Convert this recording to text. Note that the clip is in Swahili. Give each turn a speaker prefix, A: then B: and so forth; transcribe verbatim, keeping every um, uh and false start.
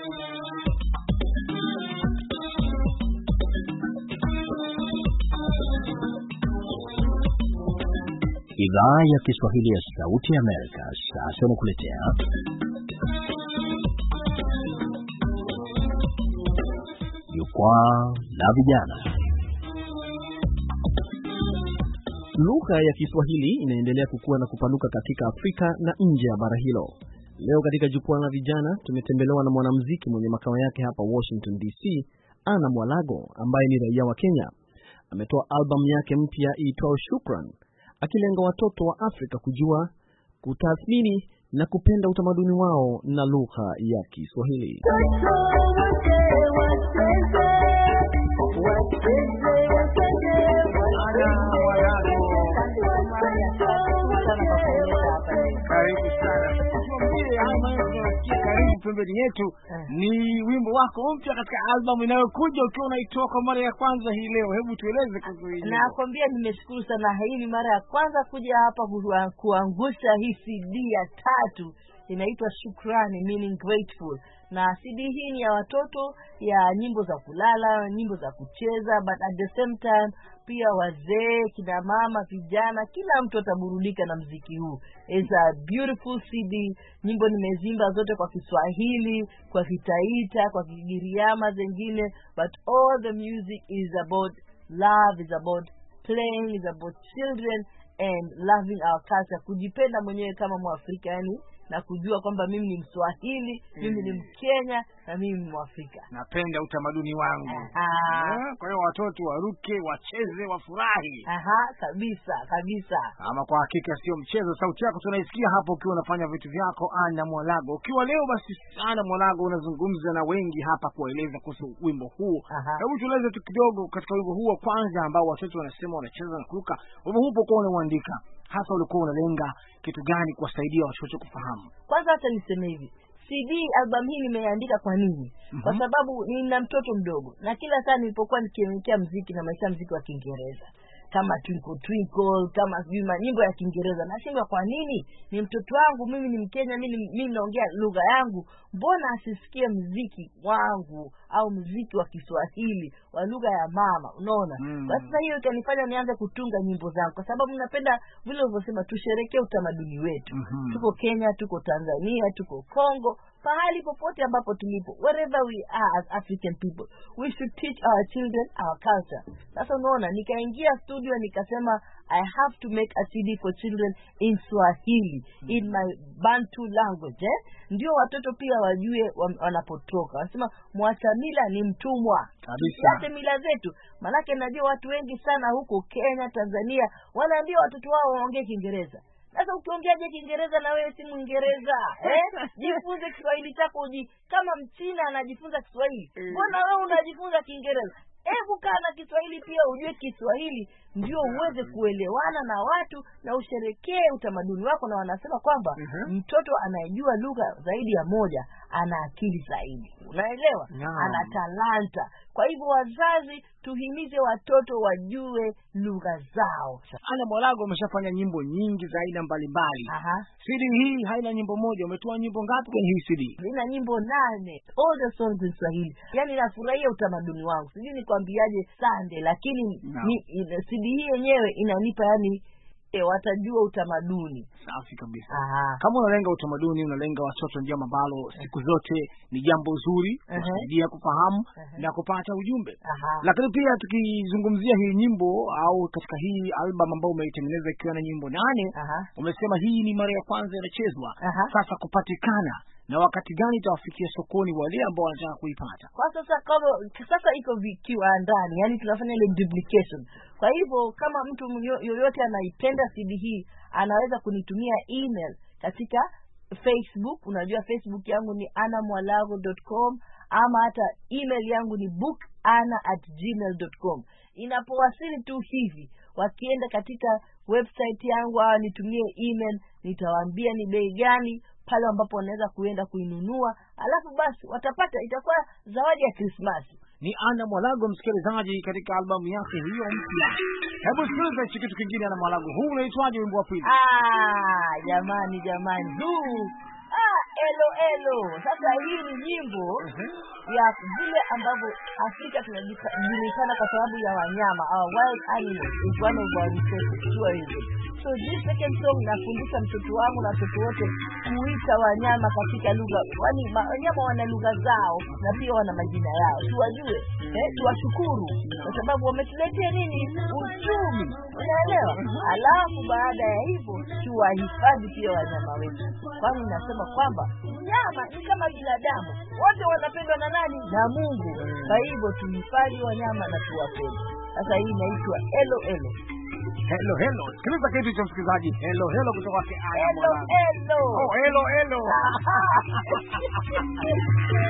A: Idhaa ya Kiswahili ya Sauti ya Amerika sasa inakuletea Jukwaa la Vijana. Lugha ya Kiswahili inaendelea kukua na kupanuka katika Afrika na nje ya bara hilo. Leo katika Jukwaa la Vijana tumetembelewa na mwanamuziki mwenye makao yake hapa Washington D C, Anna Mwalago, ambaye ni raia wa Kenya. Ametoa albamu yake mpya iitwayo Shukran, akilenga watoto wa Afrika kujua, kutathmini na kupenda utamaduni wao na lugha ya Kiswahili.
B: Karibu sana. Tuambie ama tunasikia karibu pembeni yetu ni wimbo wako mpya katika albamu inayokuja ukiwa unaitoa kwa mara ya kwanza hii leo. Hebu tueleze kuhusu hili.
C: Nakwambia nimeshukuru sana, hii ni mara ya kwanza kuja hapa kuangusha hii C D ya tatu. Inaitwa Shukrani, meaning grateful. Na C D hii ni ya watoto, ya nyimbo za kulala, nyimbo za kucheza, but at the same time pia wazee, kina mama, vijana, kila mtu ataburudika na muziki huu. It's a beautiful C D. Nyimbo nimezimba zote kwa Kiswahili, kwa Kitaita, kwa Kigiriama zingine, but all the music is about love, is about playing, is about children and loving our culture. Kujipenda mwenyewe kama Mwafrika, yani na kujua kwamba mimi ni Mswahili, mm. mimi ni Mkenya na mimi ni Mwafrika.
B: Napenda utamaduni wangu. Eh, kwa hiyo watoto waruke, wacheze, wafurahi.
C: Aha, kabisa, kabisa.
B: Ama kwa hakika sio mchezo. Sauti yako tunaisikia hapo ukiwa unafanya vitu vyako, Anna Mwalago. Ukiwa leo basi Anna Mwalago unazungumza na wengi hapa kueleza kuhusu wimbo huu. Hebu tueleze tu kidogo katika wimbo huu wa kwanza ambao watoto wanasema wanacheza na kuruka. Wimbo huu upo kwa unaandika, hasa ulikuwa unalenga kitu gani kuwasaidia watoto kufahamu?
C: Kwanza hata niseme hivi, C D album hii nimeandika kwa nini? Mm-hmm. Kwa sababu nina mtoto mdogo na kila saa nilipokuwa nikielekea muziki na maisha muziki wa Kiingereza, kama Twinkle Twinkle, kama vima nyimbo ya Kiingereza, nashindwa kwa nini? Ni mtoto wangu, mimi ni Mkenya, mimi mimi naongea lugha yangu, mbona asisikie muziki wangu au muziki wa Kiswahili wa lugha ya mama, unaona? Mm. Basi hiyo ikanifanya nianze kutunga nyimbo zangu, kwa sababu napenda vile ulivyosema tusherekee utamaduni wetu. Mm-hmm. Tuko Kenya, tuko Tanzania, tuko Kongo, pahali popote ambapo tulipo, wherever we are as African people, we should teach our children our culture. Sasa unaona, nikaingia studio nikasema I have to make a C D for children in Swahili, mm-hmm. in my Bantu language, eh? Ndio watoto pia wajue wanapotoka. Wanasema mwacha mila ni mtumwa. Kabisa. Mila zetu. Manake najua watu wengi sana huko Kenya, Tanzania wanaambia watoto wao waongee Kiingereza. Sasa ukiongeaje Kiingereza na wewe si Mwingereza? Eh? Jifunze Kiswahili chako uji. Kama Mchina anajifunza Kiswahili, mbona wewe unajifunza Kiingereza? Hebu kaa na Kiswahili pia ujue Kiswahili, ndio uweze kuelewana na watu na usherekee utamaduni wako. Na wanasema kwamba uh-huh. mtoto anayejua lugha zaidi ya moja ana akili zaidi. Unaelewa? No. Ana talanta. Kwa hivyo wazazi tuhimize watoto wajue lugha zao.
B: Anna Mwalago umeshafanya nyimbo nyingi za aina mbalimbali.
C: Aha.
B: C D hii haina nyimbo moja. Umetoa nyimbo ngapi kwenye hii C D?
C: Nina nyimbo nane. All the songs in Swahili. Yaani nafurahia utamaduni wangu. Sijui nikwambiaje Sunday, lakini no. ni, C D hii yenyewe inanipa yani E, watajua utamaduni.
B: Safi kabisa.
C: Aha.
B: Kama unalenga utamaduni, unalenga watoto, ndio ambalo siku zote ni jambo zuri kusaidia uh-huh. kufahamu uh-huh. na kupata ujumbe.
C: Aha.
B: Lakini pia tukizungumzia hii nyimbo au katika hii album ambayo umeitengeneza ikiwa na nyimbo nane, uh-huh. umesema hii ni mara ya kwanza inachezwa. Uh-huh. Sasa kupatikana na wakati gani itawafikia sokoni wale ambao wanataka kuipata?
C: Kwa sasa kama sasa iko vikiwa ndani, yani tunafanya ile duplication. Kwa hivyo kama mtu yoyote anaipenda C D hii, anaweza kunitumia email katika Facebook. Unajua Facebook yangu ni anna mwalago dot com, ama hata email yangu ni book anna at gmail dot com. Inapowasili tu hivi, wakienda katika website yangu au nitumie email, nitawaambia ni bei gani pale ambapo wanaweza kuenda kuinunua, alafu basi watapata, itakuwa zawadi ya Krismasi.
B: Ni Anna Mwalago, msikilizaji, katika albamu yake hiyo mpya. Hebu sikiliza kitu kingine Anna Mwalago. Huu unaitwaje wimbo wa pili?
C: Ah, jamani jamani. Huu elo elo. Sasa hii ni nyimbo ya vile ambavyo Afrika tunajulikana kwa sababu ya wanyama, our wild animals is one of our resources. So this second song nafundisha mtoto wangu na watoto wote kuita wanyama katika lugha, kwani wanyama wana lugha zao na pia wana majina yao. Tuwajue, eh, tuwashukuru kwa sababu wametuletea nini? Uchumi. Unaelewa? Alafu baada ya hivyo tuwahifadhi pia wanyama wetu. Kwani nasema kwamba nyama ni kama binadamu, wote wanapendwa na nani? Na Mungu. Kwa hivyo tuhifadhi wanyama na tuwapende. Sasa hii inaitwa elo elo.
B: Hello hello. Sikiliza kitu cha msikilizaji. Hello hello kutoka kwa Aya
C: Mwanangu. Hello hello.
B: Oh hello hello.